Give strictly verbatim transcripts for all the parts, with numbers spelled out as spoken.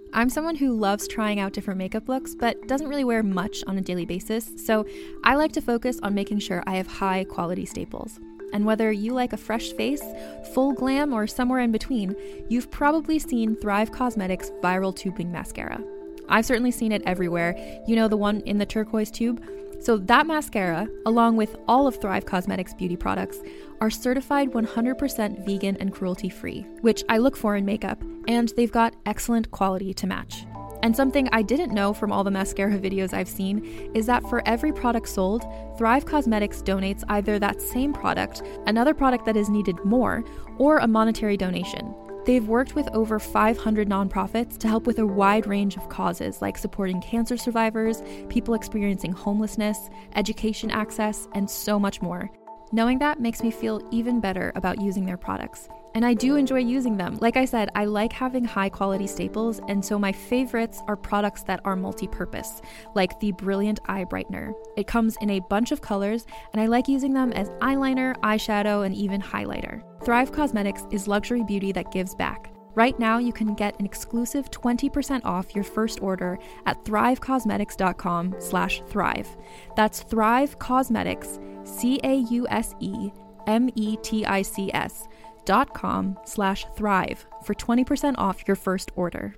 I'm someone who loves trying out different makeup looks, but doesn't really wear much on a daily basis, so I like to focus on making sure I have high quality staples. And whether you like a fresh face, full glam, or somewhere in between, you've probably seen Thrive Causemetics Viral Tubing Mascara. I've certainly seen it everywhere. You know, the one in the turquoise tube? So that mascara, along with all of Thrive Causemetics beauty products, are certified one hundred percent vegan and cruelty-free, which I look for in makeup, and they've got excellent quality to match. And something I didn't know from all the mascara videos I've seen is that for every product sold, Thrive Causemetics donates either that same product, another product that is needed more, or a monetary donation. They've worked with over five hundred nonprofits to help with a wide range of causes like supporting cancer survivors, people experiencing homelessness, education access, and so much more. Knowing that makes me feel even better about using their products. And I do enjoy using them. Like I said, I like having high quality staples, and so my favorites are products that are multi-purpose, like the Brilliant Eye Brightener. It comes in a bunch of colors, and I like using them as eyeliner, eyeshadow, and even highlighter. Thrive Causemetics is luxury beauty that gives back. Right now, you can get an exclusive twenty percent off your first order at thrivecausemetics.com slash thrive. That's Thrive Causemetics, C A U S E M E T I C S dot com slash thrive for twenty percent off your first order.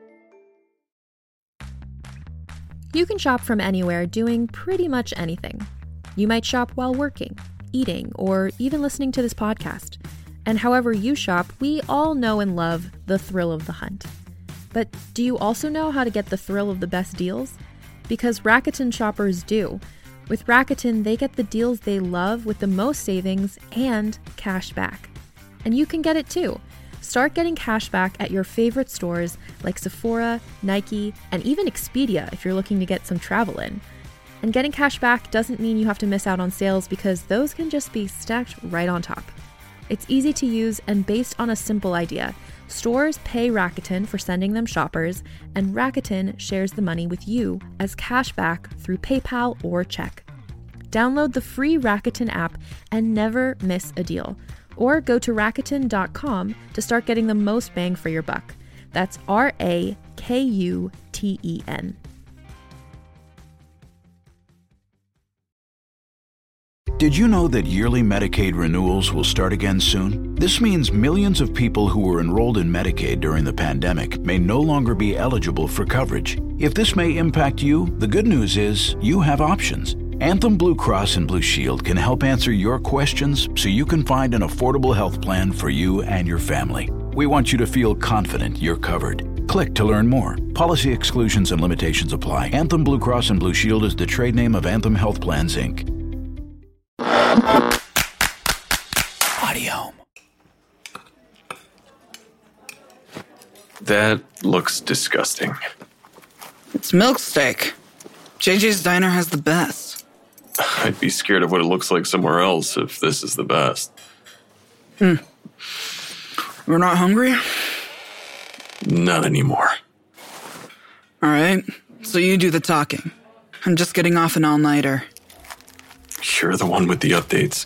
You can shop from anywhere doing pretty much anything. You might shop while working, eating, or even listening to this podcast. And however you shop, we all know and love the thrill of the hunt. But do you also know how to get the thrill of the best deals? Because Rakuten shoppers do. With Rakuten, they get the deals they love with the most savings and cash back. And you can get it too. Start getting cash back at your favorite stores like Sephora, Nike, and even Expedia if you're looking to get some travel in. And getting cash back doesn't mean you have to miss out on sales, because those can just be stacked right on top. It's easy to use and based on a simple idea. Stores pay Rakuten for sending them shoppers, and Rakuten shares the money with you as cash back through PayPal or check. Download the free Rakuten app and never miss a deal. Or go to Rakuten dot com to start getting the most bang for your buck. That's R A K U T E N. Did you know that yearly Medicaid renewals will start again soon? This means millions of people who were enrolled in Medicaid during the pandemic may no longer be eligible for coverage. If this may impact you, the good news is you have options. Anthem Blue Cross and Blue Shield can help answer your questions so you can find an affordable health plan for you and your family. We want you to feel confident you're covered. Click to learn more. Policy exclusions and limitations apply. Anthem Blue Cross and Blue Shield is the trade name of Anthem Health Plans, Incorporated. Audio. That looks disgusting. It's milk steak. J J's Diner has the best. I'd be scared of what it looks like somewhere else if this is the best. Hmm. We're not hungry? Not anymore. All right, so you do the talking. I'm just getting off an all-nighter. You're the one with the updates.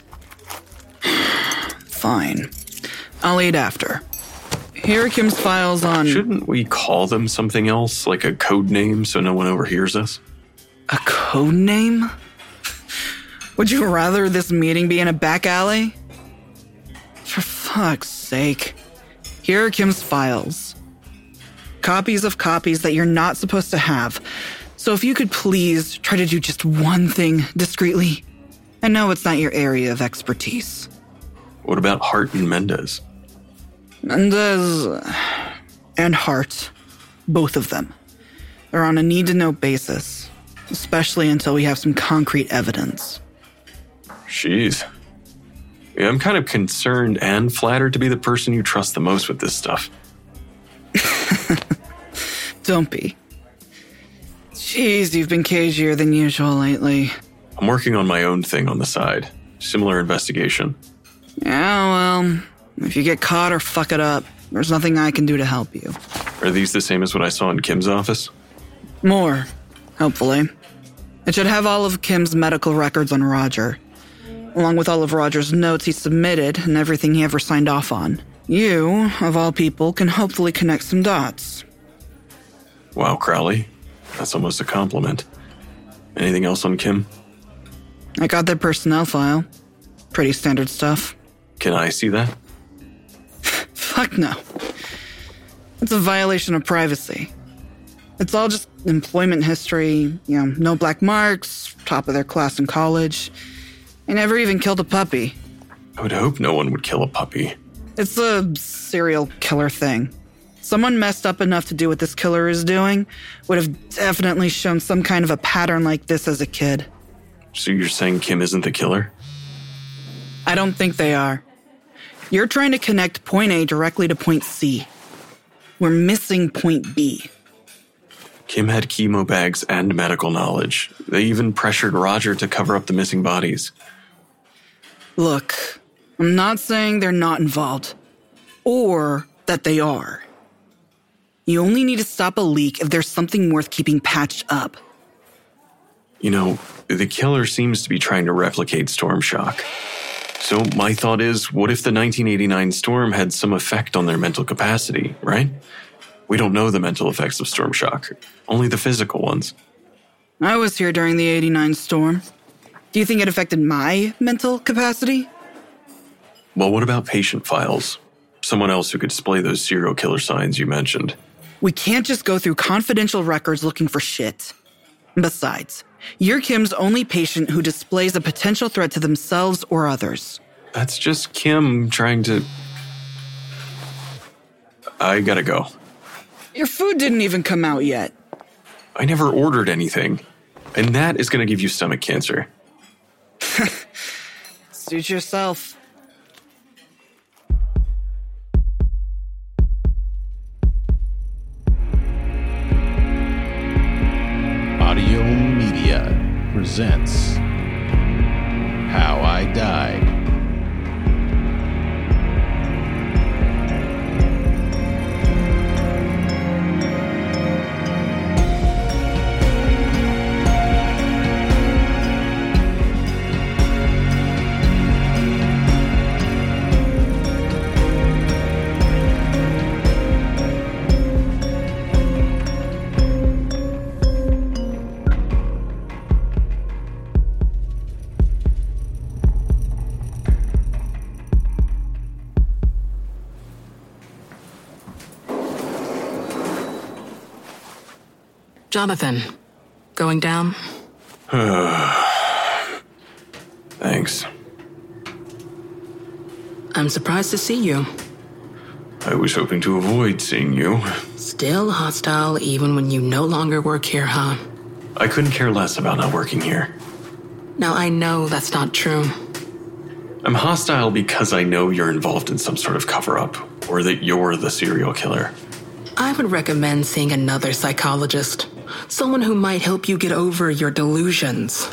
Fine. I'll eat after. Here are Kim's files on... Shouldn't we call them something else, like a code name, so no one overhears us? A code name? Would you rather this meeting be in a back alley? For fuck's sake. Here are Kim's files. Copies of copies that you're not supposed to have. So if you could please try to do just one thing discreetly. I know it's not your area of expertise. What about Hart and Mendez? Mendez and Hart, both of them, are on a need-to-know basis, especially until we have some concrete evidence. Jeez. Yeah, I'm kind of concerned and flattered to be the person you trust the most with this stuff. Don't be. Jeez, you've been cagier than usual lately. I'm working on my own thing on the side. Similar investigation. Yeah, well, if you get caught or fuck it up, there's nothing I can do to help you. Are these the same as what I saw in Kim's office? More, hopefully. It should have all of Kim's medical records on Roger, along with all of Roger's notes he submitted and everything he ever signed off on. You, of all people, can hopefully connect some dots. Wow, Crowley. That's almost a compliment. Anything else on Kim? I got their personnel file. Pretty standard stuff. Can I see that? Fuck no. It's a violation of privacy. It's all just employment history, you know, no black marks, top of their class in college. They never even killed a puppy. I would hope no one would kill a puppy. It's a serial killer thing. Someone messed up enough to do what this killer is doing would have definitely shown some kind of a pattern like this as a kid. So you're saying Kim isn't the killer? I don't think they are. You're trying to connect point A directly to point C. We're missing point B. Kim had chemo bags and medical knowledge. They even pressured Roger to cover up the missing bodies. Look, I'm not saying they're not involved. Or that they are. You only need to stop a leak if there's something worth keeping patched up. You know, the killer seems to be trying to replicate Storm Shock. So my thought is, what if the nineteen eighty-nine storm had some effect on their mental capacity, right? We don't know the mental effects of Storm Shock, only the physical ones. I was here during the eighty-nine storm. Do you think it affected my mental capacity? Well, what about patient files? Someone else who could display those serial killer signs you mentioned. We can't just go through confidential records looking for shit. Besides, you're Kim's only patient who displays a potential threat to themselves or others. That's just Kim trying to... I gotta go. Your food didn't even come out yet. I never ordered anything. And that is gonna give you stomach cancer. Suit yourself. Audio Media presents How I Died. Jonathan, going down? Thanks. I'm surprised to see you. I was hoping to avoid seeing you. Still hostile even when you no longer work here, huh? I couldn't care less about not working here. Now I know that's not true. I'm hostile because I know you're involved in some sort of cover-up, or that you're the serial killer. I would recommend seeing another psychologist. Someone who might help you get over your delusions.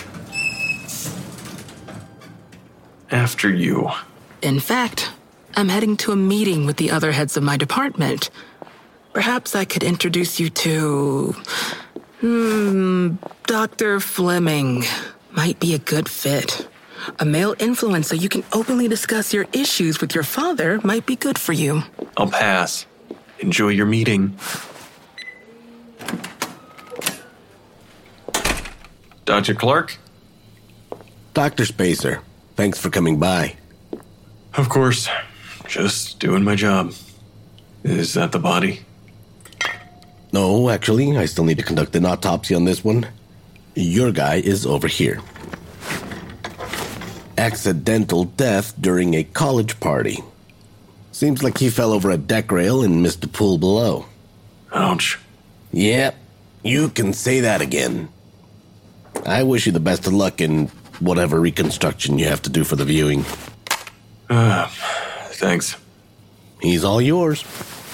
After you. In fact, I'm heading to a meeting with the other heads of my department. Perhaps I could introduce you to... Hmm... Doctor Fleming. Might be a good fit. A male influencer you can openly discuss your issues with your father might be good for you. I'll pass. Enjoy your meeting. Doctor Clark? Doctor Spacer, thanks for coming by. Of course. Just doing my job. Is that the body? No, actually, I still need to conduct an autopsy on this one. Your guy is over here. Accidental death during a college party. Seems like he fell over a deck rail and missed the pool below. Ouch. Yep, you can say that again. I wish you the best of luck in whatever reconstruction you have to do for the viewing. Uh, thanks. He's all yours.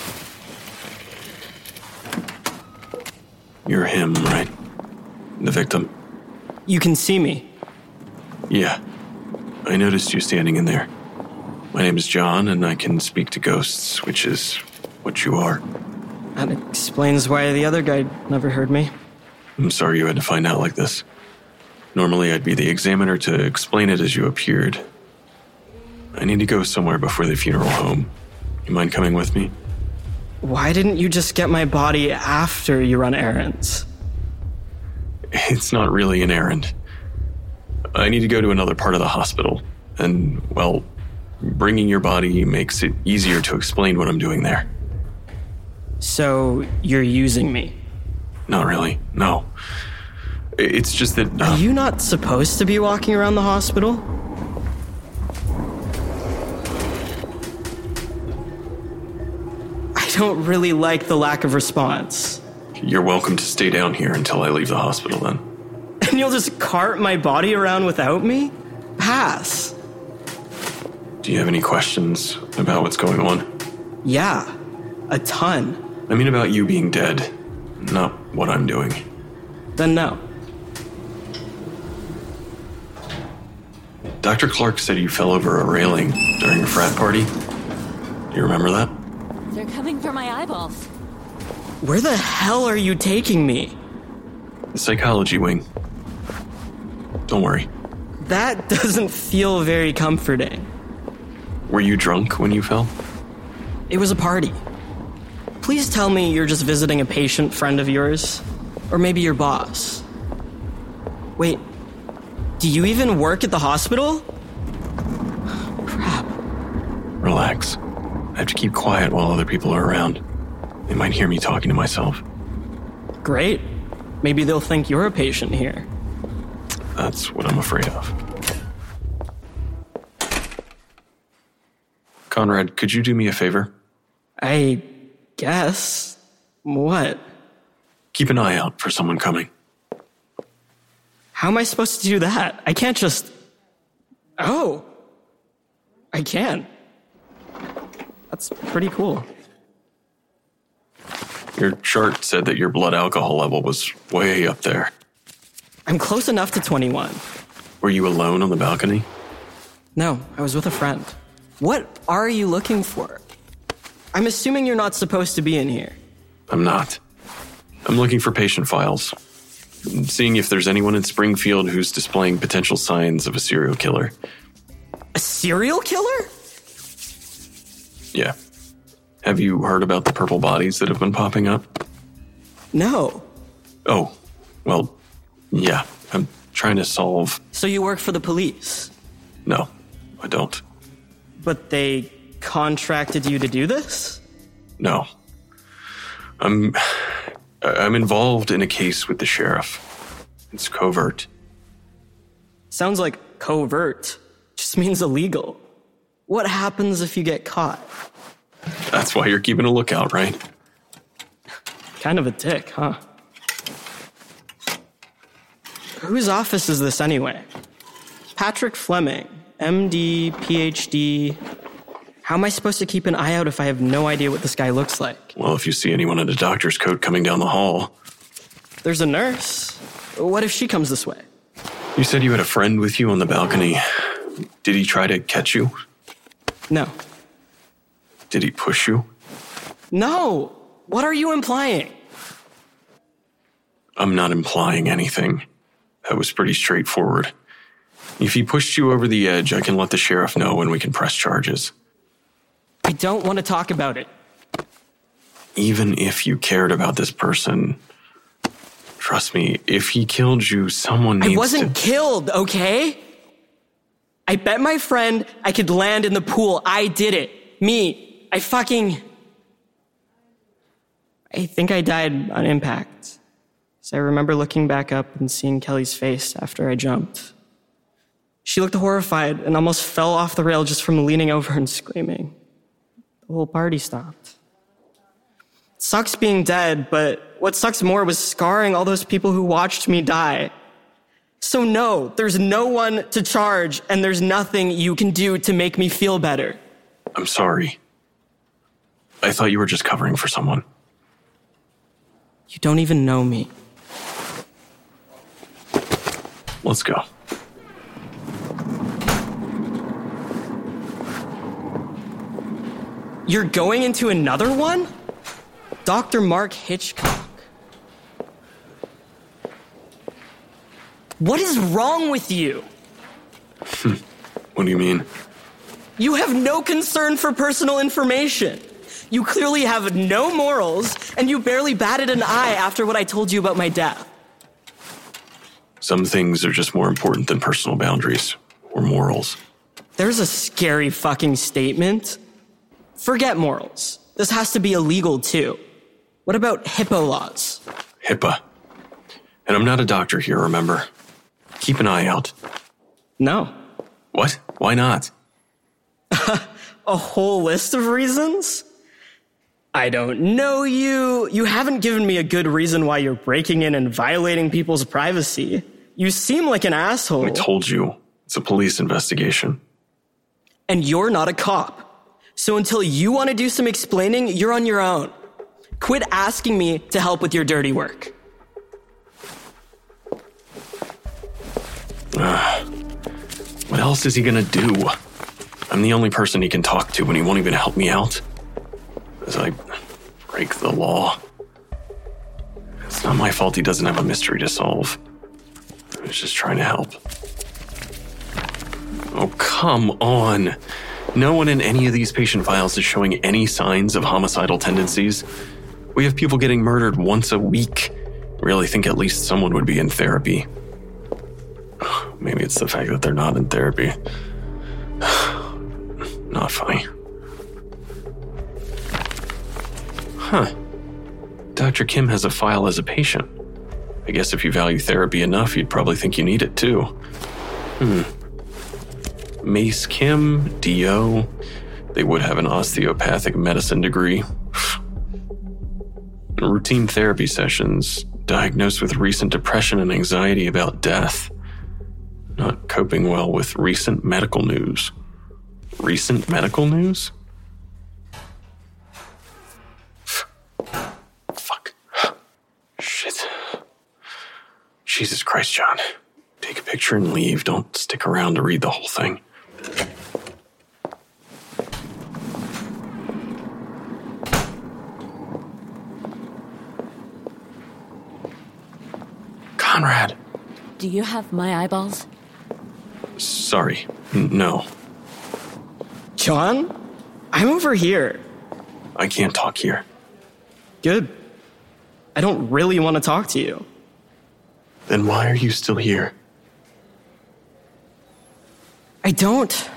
You're him, right? The victim? You can see me. Yeah. I noticed you standing in there. My name is John, and I can speak to ghosts, which is what you are. That explains why the other guy never heard me. I'm sorry you had to find out like this. Normally, I'd be the examiner to explain it as you appeared. I need to go somewhere before the funeral home. You mind coming with me? Why didn't you just get my body after you run errands? It's not really an errand. I need to go to another part of the hospital. And, well, bringing your body makes it easier to explain what I'm doing there. So, you're using me? Not really, no. It's just that... Uh, Are you not supposed to be walking around the hospital? I don't really like the lack of response. You're welcome to stay down here until I leave the hospital then. And you'll just cart my body around without me? Pass. Do you have any questions about what's going on? Yeah, a ton. I mean about you being dead, not what I'm doing. Then no. Doctor Clark said you fell over a railing during a frat party. Do you remember that? They're coming for my eyeballs. Where the hell are you taking me? The psychology wing. Don't worry. That doesn't feel very comforting. Were you drunk when you fell? It was a party. Please tell me you're just visiting a patient friend of yours. Or maybe your boss. Wait, do you even work at the hospital? Crap. Relax. I have to keep quiet while other people are around. They might hear me talking to myself. Great. Maybe they'll think you're a patient here. That's what I'm afraid of. Conrad, could you do me a favor? I guess. What? Keep an eye out for someone coming. How am I supposed to do that? I can't just... Oh. I can. That's pretty cool. Your chart said that your blood alcohol level was way up there. I'm close enough to twenty-one. Were you alone on the balcony? No, I was with a friend. What are you looking for? I'm assuming you're not supposed to be in here. I'm not. I'm looking for patient files. I'm seeing if there's anyone in Springfield who's displaying potential signs of a serial killer. A serial killer? Yeah. Have you heard about the purple bodies that have been popping up? No. Oh, well, yeah. I'm trying to solve... So you work for the police? No, I don't. But they contracted you to do this? No. I'm... I'm involved in a case with the sheriff. It's covert. Sounds like covert. Just means illegal. What happens if you get caught? That's why you're keeping a lookout, right? Kind of a dick, huh? Whose office is this anyway? Patrick Fleming, M D, P H D. How am I supposed to keep an eye out if I have no idea what this guy looks like? Well, if you see anyone in a doctor's coat coming down the hall. There's a nurse. What if she comes this way? You said you had a friend with you on the balcony. Did he try to catch you? No. Did he push you? No! What are you implying? I'm not implying anything. That was pretty straightforward. If he pushed you over the edge, I can let the sheriff know and we can press charges. I don't want to talk about it. Even if you cared about this person, trust me, if he killed you, someone needs to... I wasn't to... killed, okay? I bet my friend I could land in the pool. I did it. Me. I fucking... I think I died on impact. So I remember looking back up and seeing Kelly's face after I jumped. She looked horrified and almost fell off the rail just from leaning over and screaming. The whole party stopped. It sucks being dead, but what sucks more was scarring all those people who watched me die. So no, there's no one to charge, and there's nothing you can do to make me feel better. I'm sorry. I thought you were just covering for someone. You don't even know me. Let's go. You're going into another one? Doctor Mark Hitchcock. What is wrong with you? What do you mean? You have no concern for personal information. You clearly have no morals, and you barely batted an eye after what I told you about my death. Some things are just more important than personal boundaries or morals. There's a scary fucking statement. Forget morals. This has to be illegal, too. What about HIPAA laws? HIPAA. And I'm not a doctor here, remember? Keep an eye out. No. What? Why not? A whole list of reasons? I don't know you. You haven't given me a good reason why you're breaking in and violating people's privacy. You seem like an asshole. I told you. It's a police investigation. And you're not a cop. So until you want to do some explaining, you're on your own. Quit asking me to help with your dirty work. Uh, what else is he gonna do? I'm the only person he can talk to when he won't even help me out. As I break the law. It's not my fault he doesn't have a mystery to solve. I was just trying to help. Oh, come on. No one in any of these patient files is showing any signs of homicidal tendencies. We have people getting murdered once a week. Really think at least someone would be in therapy. Maybe it's the fact that they're not in therapy. Not funny. Huh. Doctor Kim has a file as a patient. I guess if you value therapy enough, you'd probably think you need it too. Hmm. Mace Kim, D O. They would have an osteopathic medicine degree. Routine therapy sessions. Diagnosed with recent depression and anxiety about death. Not coping well with recent medical news. Recent medical news? Fuck. Shit. Jesus Christ, John. Take a picture and leave. Don't stick around to read the whole thing. Conrad. Do you have my eyeballs? Sorry. N- no. John? I'm over here. I can't talk here. Good. I don't really want to talk to you. Then why are you still here? I don't.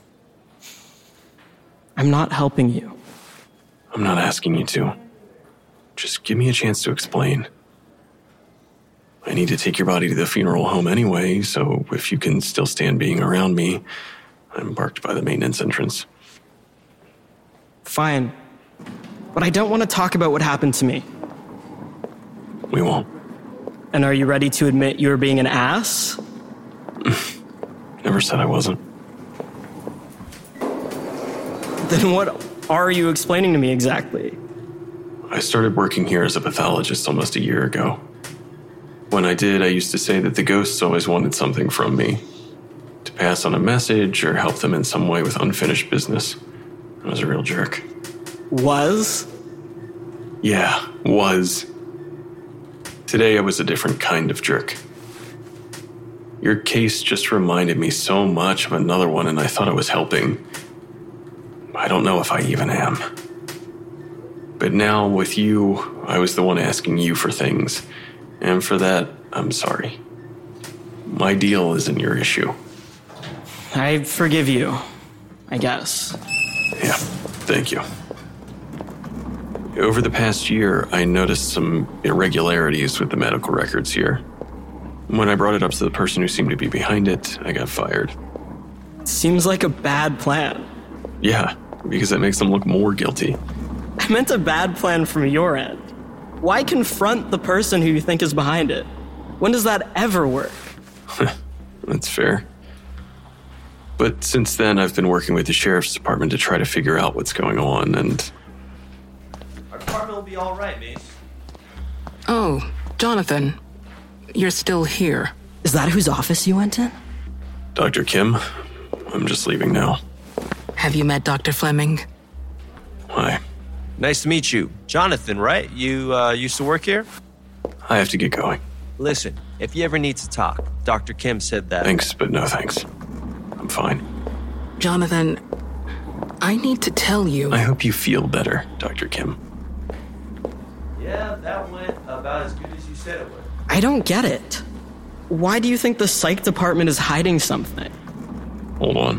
I'm not helping you. I'm not asking you to. Just give me a chance to explain. I need to take your body to the funeral home anyway, so if you can still stand being around me, I'm parked by the maintenance entrance. Fine. But I don't want to talk about what happened to me. We won't. And are you ready to admit you were being an ass? Never said I wasn't. Then what are you explaining to me exactly? I started working here as a pathologist almost a year ago. When I did, I used to say that the ghosts always wanted something from me. To pass on a message or help them in some way with unfinished business. I was a real jerk. Was? Yeah, was. Today I was a different kind of jerk. Your case just reminded me so much of another one, and I thought I was helping. I don't know if I even am. But now, with you, I was the one asking you for things. And for that, I'm sorry. My deal isn't your issue. I forgive you, I guess. Yeah, thank you. Over the past year, I noticed some irregularities with the medical records here. When I brought it up to the person who seemed to be behind it, I got fired. Seems like a bad plan. Yeah, because it makes them look more guilty. I meant a bad plan from your end. Why confront the person who you think is behind it? When does that ever work? That's fair. But since then, I've been working with the sheriff's department to try to figure out what's going on, and... Our department will be all right, Mace. Oh, Jonathan. You're still here. Is that whose office you went in? Doctor Kim, I'm just leaving now. Have you met Doctor Fleming? Hi. Nice to meet you. Jonathan, right? You uh, used to work here? I have to get going. Listen, if you ever need to talk, Doctor Kim said that... Thanks, but no thanks. I'm fine. Jonathan, I need to tell you. I hope you feel better, Doctor Kim. Yeah, that went about as good as you said it would. I don't get it. Why do you think the psych department is hiding something? Hold on.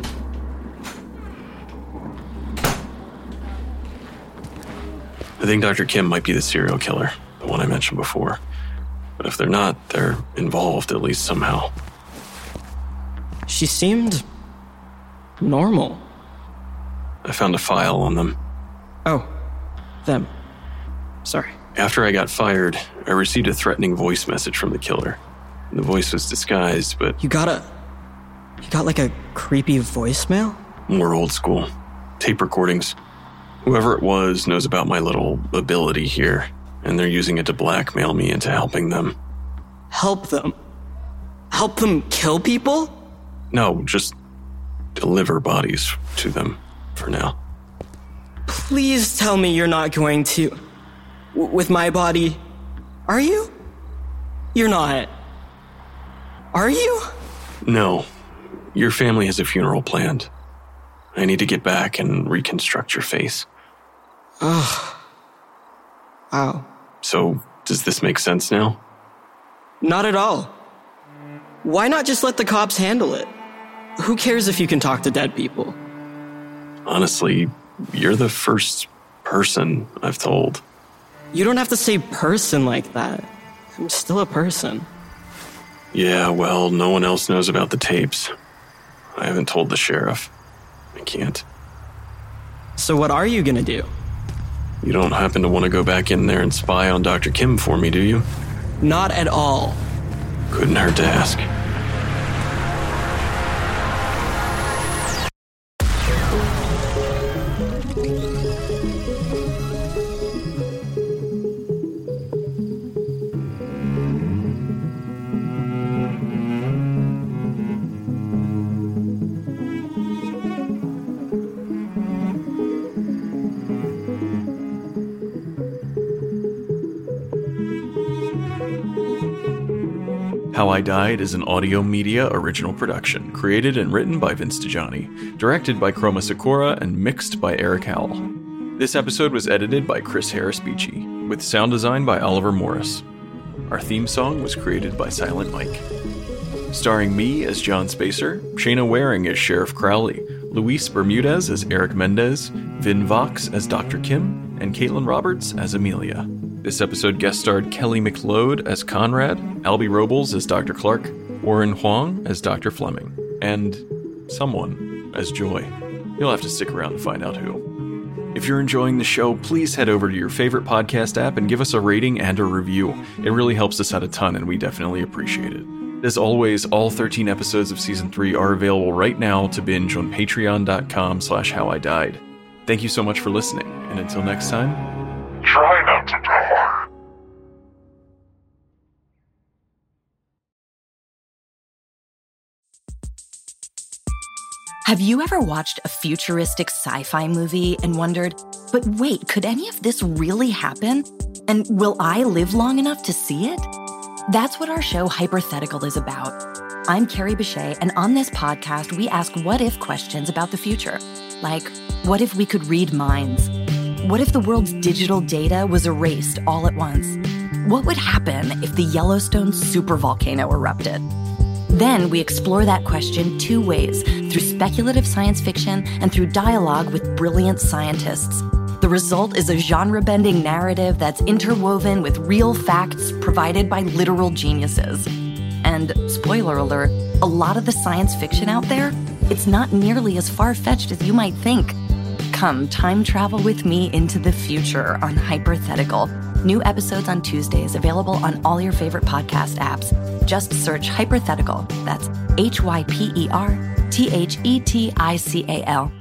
I think Doctor Kim might be the serial killer, the one I mentioned before. But if they're not, they're involved at least somehow. She seemed normal. I found a file on them. Oh, them. Sorry. After I got fired, I received a threatening voice message from the killer. The voice was disguised, but... You got a... You got like a creepy voicemail? More old school. Tape recordings. Whoever it was knows about my little ability here, and they're using it to blackmail me into helping them. Help them? Help them kill people? No, just deliver bodies to them for now. Please tell me you're not going to... W- with my body. Are you? You're not. Are you? No. Your family has a funeral planned. I need to get back and reconstruct your face. Ugh. Wow. So, does this make sense now? Not at all. Why not just let the cops handle it? Who cares if you can talk to dead people? Honestly, you're the first person I've told. You don't have to say person like that. I'm still a person. Yeah, well, no one else knows about the tapes. I haven't told the sheriff. I can't. So what are you gonna do? You don't happen to want to go back in there and spy on Doctor Kim for me, do you? Not at all. Couldn't hurt to ask. How I Died is an Audio Media original production, created and written by Vince DiGianni, directed by Chroma Sakura, and mixed by Eric Howell. This episode was edited by Chris Harris Beachy, with sound design by Oliver Morris. Our theme song was created by Silent Mike. Starring me as John Spacer, Shayna Waring as Sheriff Crowley, Luis Bermudez as Eric Mendez, Vin Vox as Doctor Kim, and Caitlin Roberts as Amelia. This episode guest starred Kelly McLeod as Conrad, Albie Robles as Doctor Clark, Warren Huang as Doctor Fleming, and someone as Joy. You'll have to stick around to find out who. If you're enjoying the show, please head over to your favorite podcast app and give us a rating and a review. It really helps us out a ton, and we definitely appreciate it. As always, all thirteen episodes of Season three are available right now to binge on patreon.com slash how I died. Thank you so much for listening, and until next time, try not to die. Have you ever watched a futuristic sci-fi movie and wondered, but wait, could any of this really happen? And will I live long enough to see it? That's what our show Hypothetical is about. I'm Carrie Bechet, and on this podcast, we ask what-if questions about the future. Like, what if we could read minds? What if the world's digital data was erased all at once? What would happen if the Yellowstone supervolcano erupted? Then we explore that question two ways, through speculative science fiction and through dialogue with brilliant scientists. The result is a genre-bending narrative that's interwoven with real facts provided by literal geniuses. And, spoiler alert, a lot of the science fiction out there, it's not nearly as far-fetched as you might think. Come time travel with me into the future on Hypothetical. New episodes on Tuesdays, available on all your favorite podcast apps. Just search Hypothetical. That's H Y P E R T H E T I C A L.